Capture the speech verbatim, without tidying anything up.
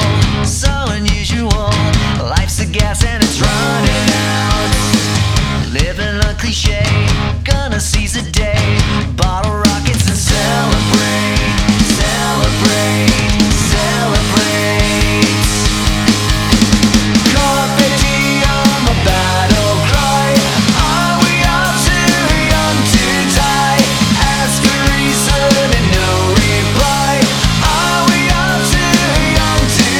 so unusual. Life's a gas and it's running out. Living a cliche.